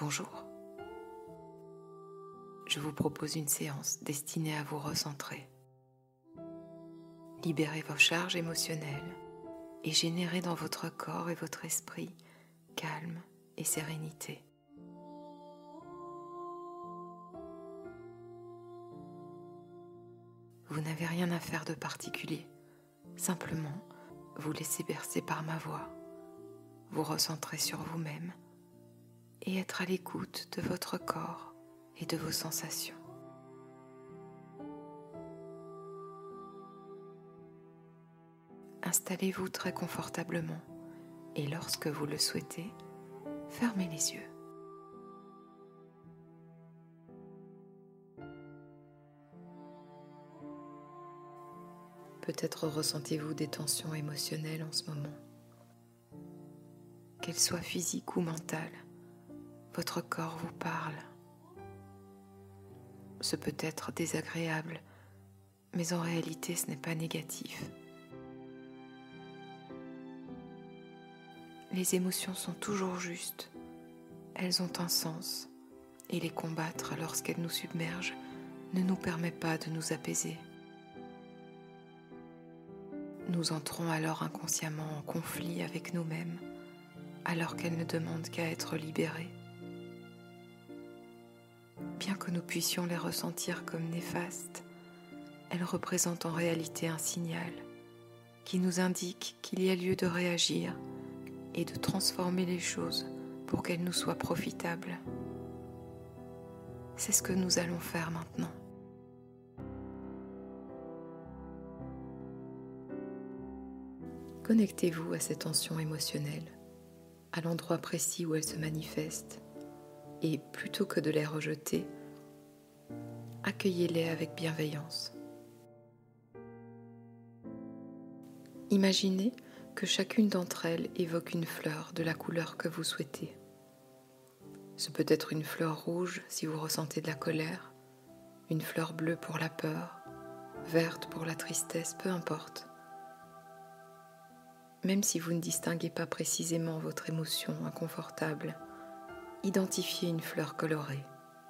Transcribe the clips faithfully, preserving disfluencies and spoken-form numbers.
Bonjour. Je vous propose une séance destinée à vous recentrer, libérer vos charges émotionnelles et générer dans votre corps et votre esprit calme et sérénité. Vous n'avez rien à faire de particulier, simplement vous laissez bercer par ma voix, vous recentrer sur vous-même et être à l'écoute de votre corps et de vos sensations. Installez-vous très confortablement et lorsque vous le souhaitez, fermez les yeux. Peut-être ressentez-vous des tensions émotionnelles en ce moment. Qu'elles soient physiques ou mentales, votre corps vous parle. Ce peut être désagréable, mais en réalité ce n'est pas négatif. Les émotions sont toujours justes, elles ont un sens, et les combattre lorsqu'elles nous submergent ne nous permet pas de nous apaiser. Nous entrons alors inconsciemment en conflit avec nous-mêmes, alors qu'elles ne demandent qu'à être libérées. Bien que nous puissions les ressentir comme néfastes, elles représentent en réalité un signal qui nous indique qu'il y a lieu de réagir et de transformer les choses pour qu'elles nous soient profitables. C'est ce que nous allons faire maintenant. Connectez-vous à ces tensions émotionnelles, à l'endroit précis où elles se manifestent, et plutôt que de les rejeter, accueillez-les avec bienveillance. Imaginez que chacune d'entre elles évoque une fleur de la couleur que vous souhaitez. Ce peut être une fleur rouge si vous ressentez de la colère, une fleur bleue pour la peur, verte pour la tristesse, peu importe. Même si vous ne distinguez pas précisément votre émotion inconfortable, identifiez une fleur colorée.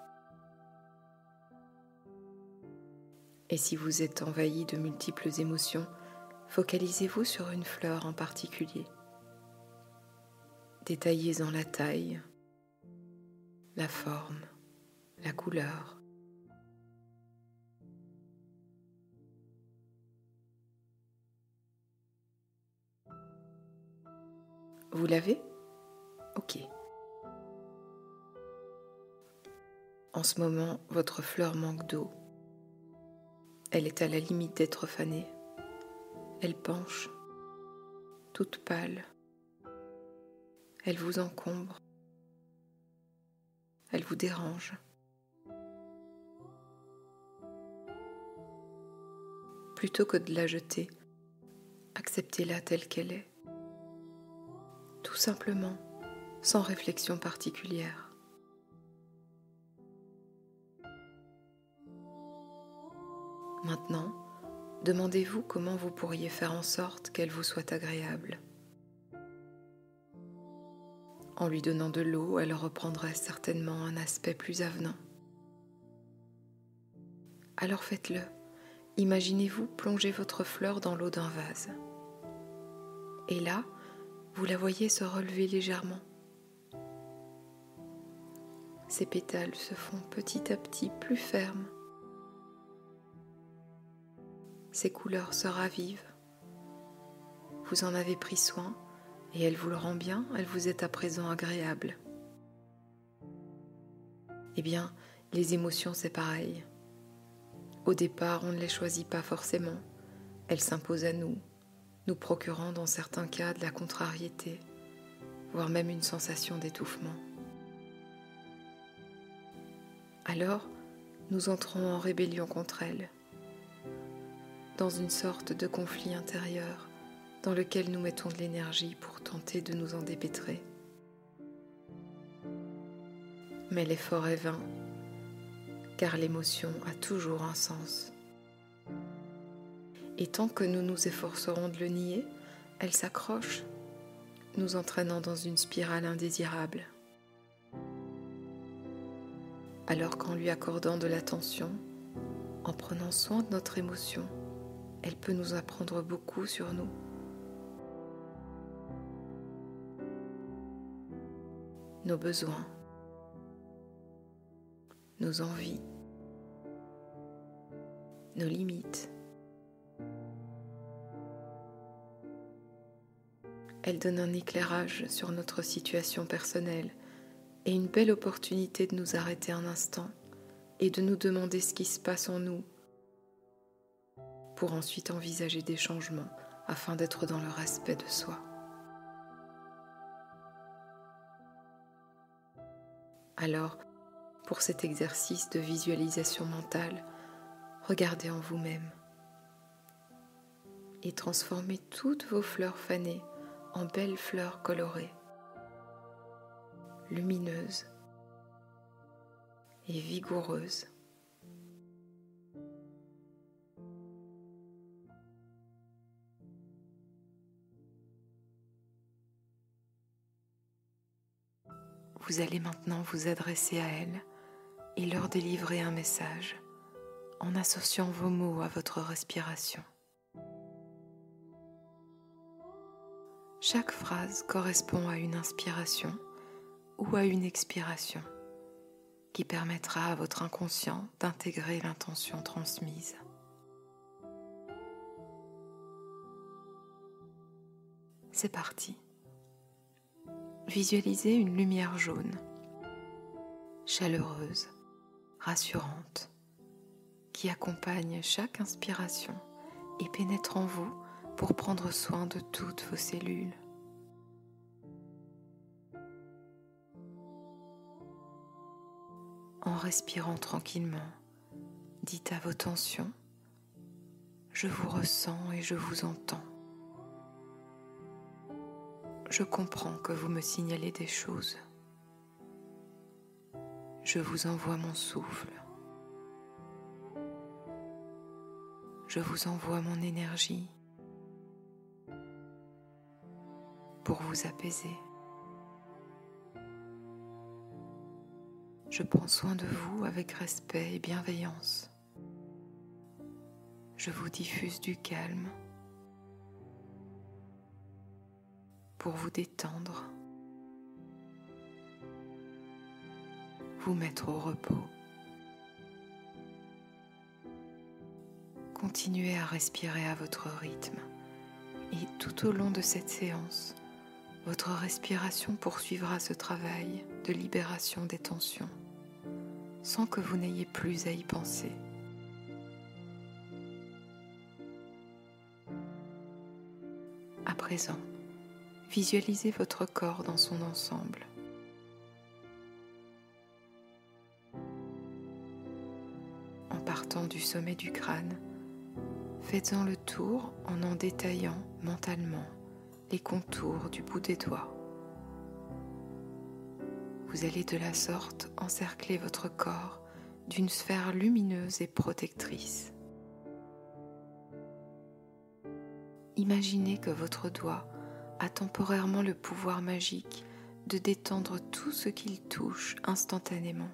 Et si vous êtes envahi de multiples émotions, focalisez-vous sur une fleur en particulier. Détaillez-en la taille, la forme, la couleur. Vous l'avez ? Ok. En ce moment, votre fleur manque d'eau. Elle est à la limite d'être fanée. Elle penche, toute pâle. Elle vous encombre. Elle vous dérange. Plutôt que de la jeter, acceptez-la telle qu'elle est. Tout simplement, sans réflexion particulière. Maintenant, demandez-vous comment vous pourriez faire en sorte qu'elle vous soit agréable. En lui donnant de l'eau, elle reprendrait certainement un aspect plus avenant. Alors faites-le. Imaginez-vous plonger votre fleur dans l'eau d'un vase. Et là, vous la voyez se relever légèrement. Ses pétales se font petit à petit plus fermes. Ses couleurs se ravivent. Vous en avez pris soin et elle vous le rend bien, elle vous est à présent agréable. Eh bien, les émotions c'est pareil. Au départ, on ne les choisit pas forcément. Elles s'imposent à nous, nous procurant dans certains cas de la contrariété, voire même une sensation d'étouffement. Alors, nous entrons en rébellion contre elles, dans une sorte de conflit intérieur dans lequel nous mettons de l'énergie pour tenter de nous en dépêtrer. Mais l'effort est vain, car l'émotion a toujours un sens. Et tant que nous nous efforcerons de le nier, elle s'accroche, nous entraînant dans une spirale indésirable. Alors qu'en lui accordant de l'attention, en prenant soin de notre émotion, elle peut nous apprendre beaucoup sur nous. Nos besoins, nos envies, nos limites. Elle donne un éclairage sur notre situation personnelle et une belle opportunité de nous arrêter un instant et de nous demander ce qui se passe en nous pour ensuite envisager des changements afin d'être dans le respect de soi. Alors, pour cet exercice de visualisation mentale, regardez en vous-même et transformez toutes vos fleurs fanées en belles fleurs colorées, lumineuses et vigoureuses. Vous allez maintenant vous adresser à elles et leur délivrer un message en associant vos mots à votre respiration. Chaque phrase correspond à une inspiration ou à une expiration qui permettra à votre inconscient d'intégrer l'intention transmise. C'est parti. Visualisez une lumière jaune, chaleureuse, rassurante, qui accompagne chaque inspiration et pénètre en vous pour prendre soin de toutes vos cellules. En respirant tranquillement, dites à vos tensions « Je vous ressens et je vous entends ». Je comprends que vous me signalez des choses. Je vous envoie mon souffle. Je vous envoie mon énergie pour vous apaiser. Je prends soin de vous avec respect et bienveillance. Je vous diffuse du calme pour vous détendre, vous mettre au repos. Continuez à respirer à votre rythme et tout au long de cette séance, votre respiration poursuivra ce travail de libération des tensions sans que vous n'ayez plus à y penser. À présent, visualisez votre corps dans son ensemble. En partant du sommet du crâne, faites-en le tour en en détaillant mentalement les contours du bout des doigts. Vous allez de la sorte encercler votre corps d'une sphère lumineuse et protectrice. Imaginez que votre doigt a temporairement le pouvoir magique de détendre tout ce qu'il touche instantanément.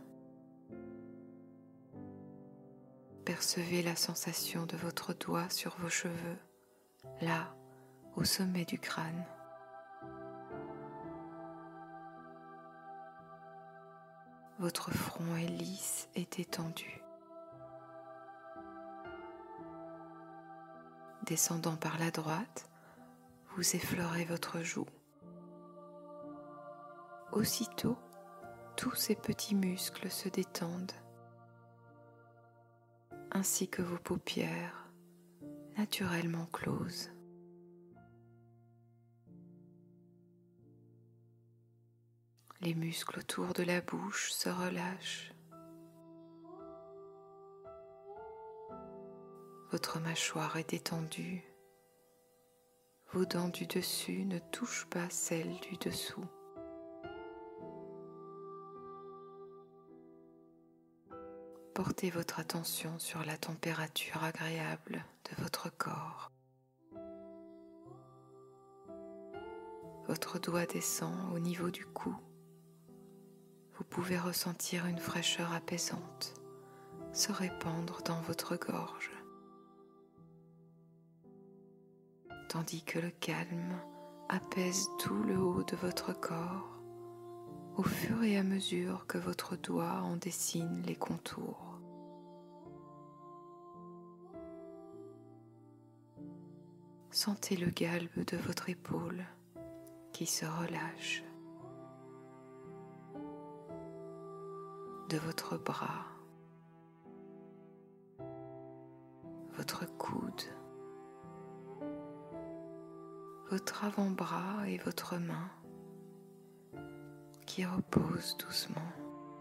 Percevez la sensation de votre doigt sur vos cheveux, là, au sommet du crâne. Votre front est lisse et détendu. Descendant par la droite, vous effleurez votre joue. Aussitôt, tous ces petits muscles se détendent, ainsi que vos paupières naturellement closes. Les muscles autour de la bouche se relâchent. Votre mâchoire est détendue. Vos dents du dessus ne touchent pas celles du dessous. Portez votre attention sur la température agréable de votre corps. Votre doigt descend au niveau du cou. vous pouvez ressentir une fraîcheur apaisante se répandre dans votre gorge, tandis que le calme apaise tout le haut de votre corps au fur et à mesure que votre doigt en dessine les contours. Sentez le galbe de votre épaule qui se relâche, de votre bras, votre coude, votre avant-bras et votre main qui reposent doucement.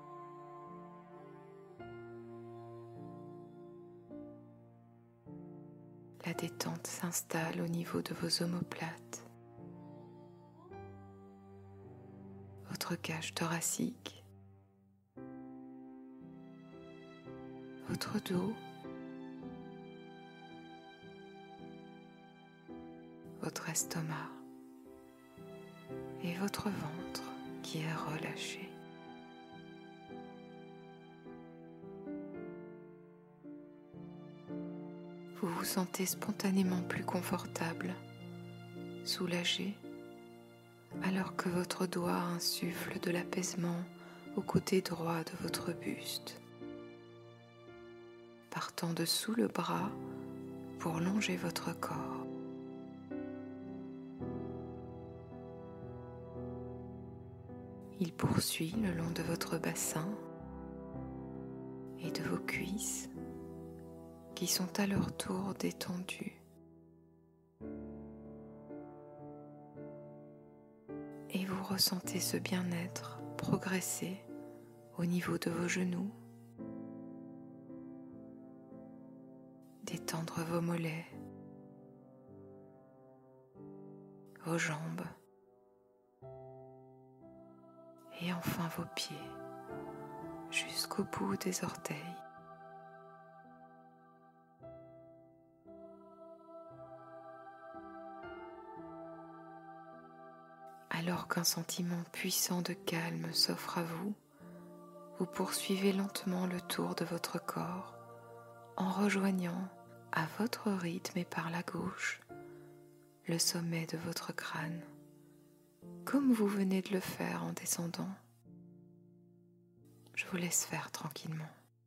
La détente s'installe au niveau de vos omoplates, votre cage thoracique, votre dos, votre estomac et votre ventre qui est relâché. Vous vous sentez spontanément plus confortable, soulagé, alors que votre doigt insuffle de l'apaisement au côté droit de votre buste, partant de sous le bras pour longer votre corps. Il poursuit le long de votre bassin et de vos cuisses qui sont à leur tour détendues. Et vous ressentez ce bien-être progresser au niveau de vos genoux, détendre vos mollets, vos jambes et enfin vos pieds jusqu'au bout des orteils. Alors qu'un sentiment puissant de calme s'offre à vous, vous poursuivez lentement le tour de votre corps en rejoignant à votre rythme et par la gauche le sommet de votre crâne, comme vous venez de le faire en descendant. Je vous laisse faire tranquillement.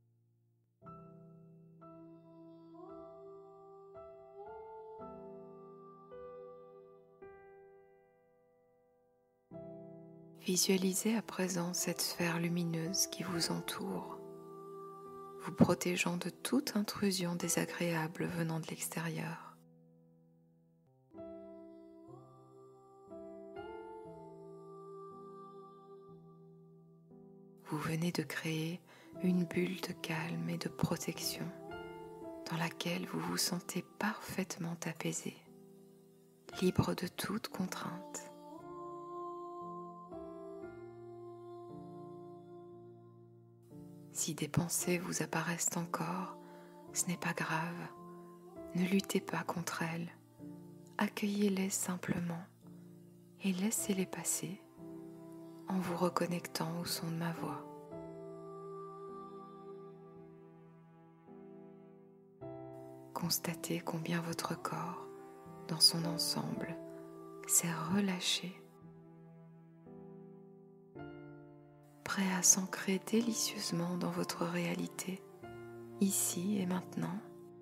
Visualisez à présent cette sphère lumineuse qui vous entoure, vous protégeant de toute intrusion désagréable venant de l'extérieur. Vous venez de créer une bulle de calme et de protection dans laquelle vous vous sentez parfaitement apaisé, libre de toute contrainte. Si des pensées vous apparaissent encore, ce n'est pas grave, ne luttez pas contre elles, accueillez-les simplement et laissez-les passer en vous reconnectant au son de ma voix. Constatez combien votre corps, dans son ensemble, s'est relâché, prêt à s'ancrer délicieusement dans votre réalité, ici et maintenant,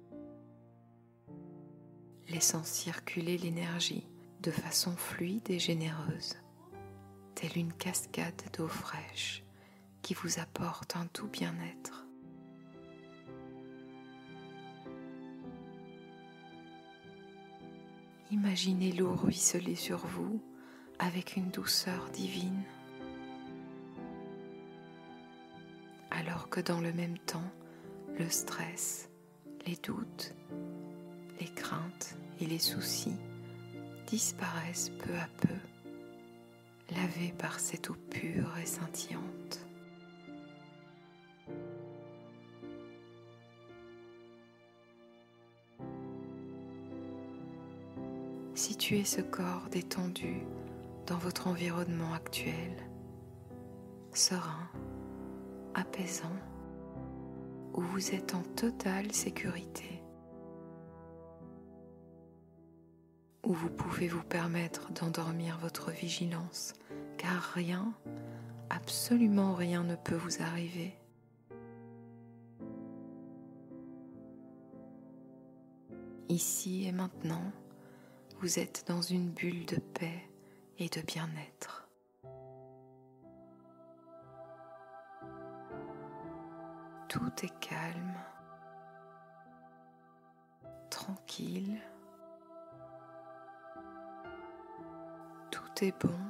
laissant circuler l'énergie de façon fluide et généreuse, telle une cascade d'eau fraîche qui vous apporte un doux bien-être. Imaginez l'eau ruisseler sur vous avec une douceur divine, alors que dans le même temps, le stress, les doutes, les craintes et les soucis disparaissent peu à peu, lavés par cette eau pure et scintillante. Situez ce corps détendu dans votre environnement actuel, serein, apaisant, où vous êtes en totale sécurité, où vous pouvez vous permettre d'endormir votre vigilance, car rien, absolument rien ne peut vous arriver. Ici et maintenant, vous êtes dans une bulle de paix et de bien-être. Tout est calme, tranquille, tout est bon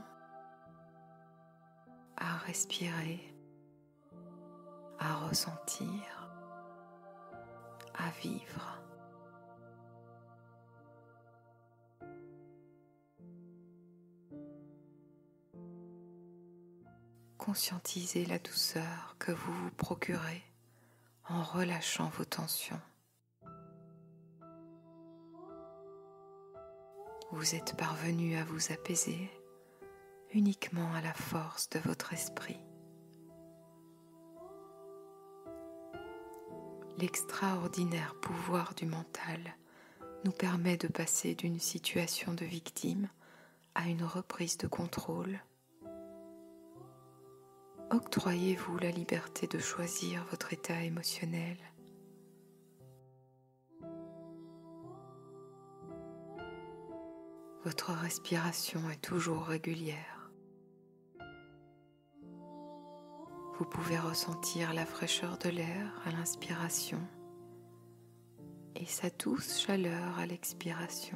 à respirer, à ressentir, à vivre. Conscientisez la douceur que vous vous procurez en relâchant vos tensions. Vous êtes parvenu à vous apaiser uniquement à la force de votre esprit. L'extraordinaire pouvoir du mental nous permet de passer d'une situation de victime à une reprise de contrôle. Octroyez-vous la liberté de choisir votre état émotionnel. Votre respiration est toujours régulière. Vous pouvez ressentir la fraîcheur de l'air à l'inspiration et sa douce chaleur à l'expiration.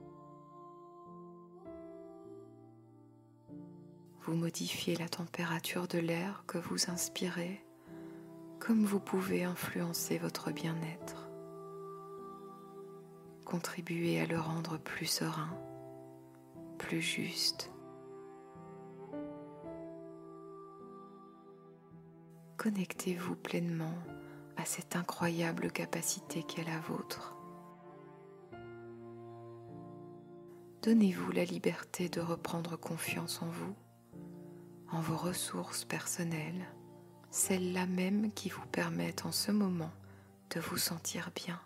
Vous modifiez la température de l'air que vous inspirez, comme vous pouvez influencer votre bien-être. Contribuez à le rendre plus serein, plus juste. Connectez-vous pleinement à cette incroyable capacité qu'est la vôtre. Donnez-vous la liberté de reprendre confiance en vous, en vos ressources personnelles, celles-là même qui vous permettent en ce moment de vous sentir bien.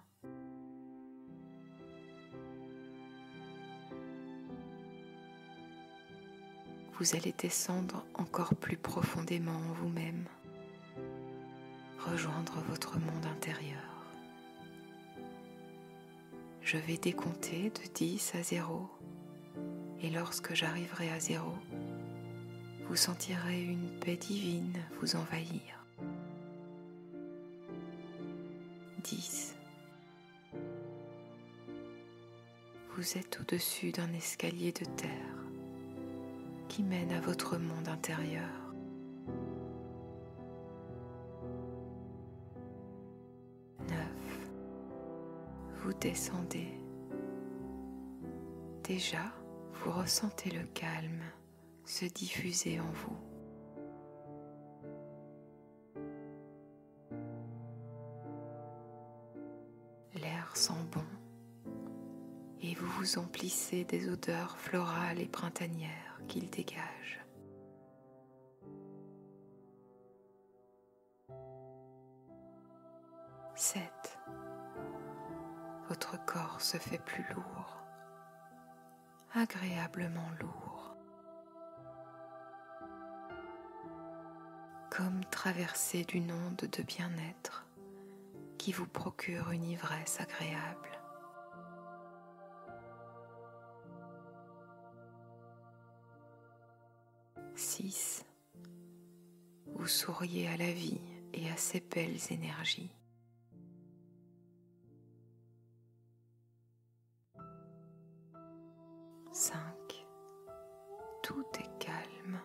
Vous allez descendre encore plus profondément en vous-même, rejoindre votre monde intérieur. Je vais décompter de dix à zéro, et lorsque j'arriverai à zéro, vous sentirez une paix divine vous envahir. dix. Vous êtes au-dessus d'un escalier de terre qui mène à votre monde intérieur. neuf. Vous descendez. Déjà, vous ressentez le calme se diffuser en vous. L'air sent bon et vous vous emplissez des odeurs florales et printanières qu'il dégage. sept. Votre corps se fait plus lourd, agréablement lourd, comme traversé d'une onde de bien-être qui vous procure une ivresse agréable. six. Vous souriez à la vie et à ses belles énergies. cinq. Tout est calme.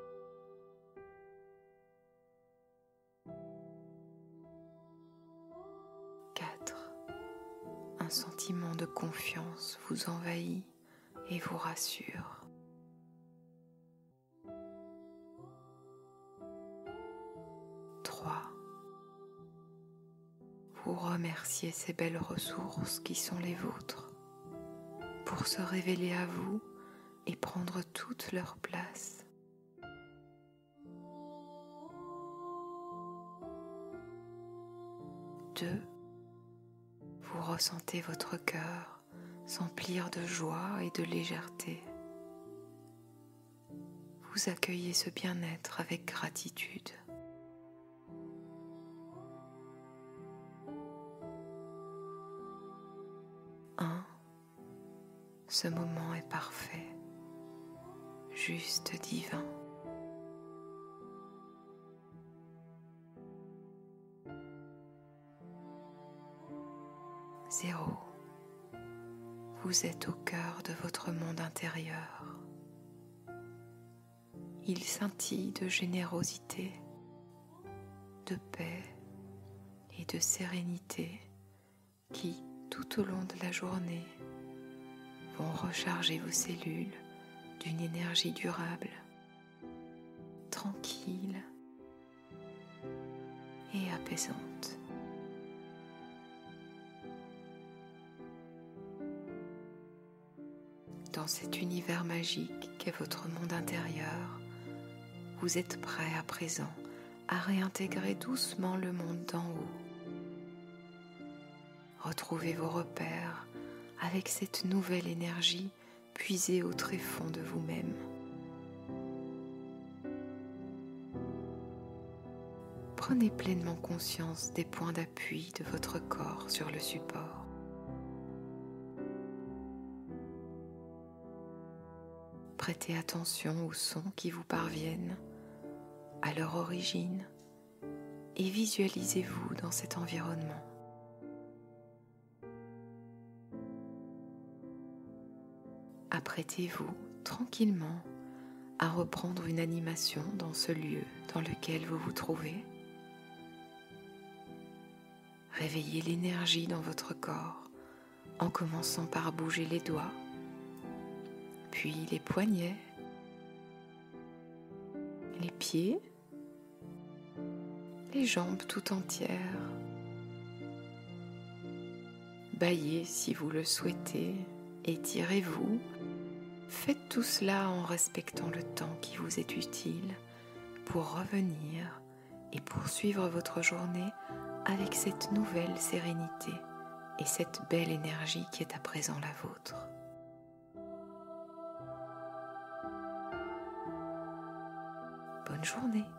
quatre. Un sentiment de confiance vous envahit et vous rassure. trois. Vous remerciez ces belles ressources qui sont les vôtres pour se révéler à vous et prendre toute leur place. deux, vous ressentez votre cœur s'emplir de joie et de légèreté. Vous accueillez ce bien-être avec gratitude. Un, ce moment est parfait, juste divin. Zéro, vous êtes au cœur de votre monde intérieur. Il scintille de générosité, de paix et de sérénité qui, tout au long de la journée, vont recharger vos cellules d'une énergie durable, tranquille et apaisante. Dans cet univers magique qu'est votre monde intérieur, vous êtes prêt à présent à réintégrer doucement le monde d'en haut. Retrouvez vos repères avec cette nouvelle énergie puisée au tréfonds de vous-même. Prenez pleinement conscience des points d'appui de votre corps sur le support. Prêtez attention aux sons qui vous parviennent, à leur origine, et visualisez-vous dans cet environnement. Apprêtez-vous tranquillement à reprendre une animation dans ce lieu dans lequel vous vous trouvez. Réveillez l'énergie dans votre corps en commençant par bouger les doigts, puis les poignets, les pieds, les jambes tout entières. Baillez si vous le souhaitez, étirez-vous. Faites tout cela en respectant le temps qui vous est utile pour revenir et poursuivre votre journée avec cette nouvelle sérénité et cette belle énergie qui est à présent la vôtre. Bonne journée.